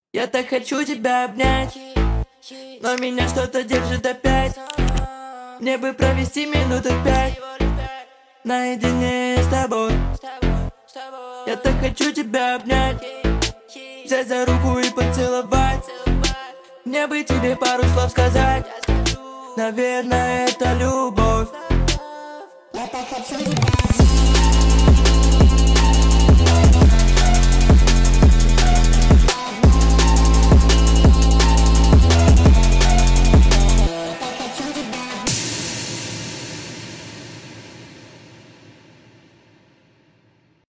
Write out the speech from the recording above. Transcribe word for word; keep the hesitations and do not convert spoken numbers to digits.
Я так хочу тебя обнять, но меня что-то держит опять. Мне бы провести минуты пять наедине с тобой. Я так хочу тебя обнять, взять за руку и поцеловать. Мне бы тебе пару слов сказать. Наверное, это любовь. Я так хочу тебя.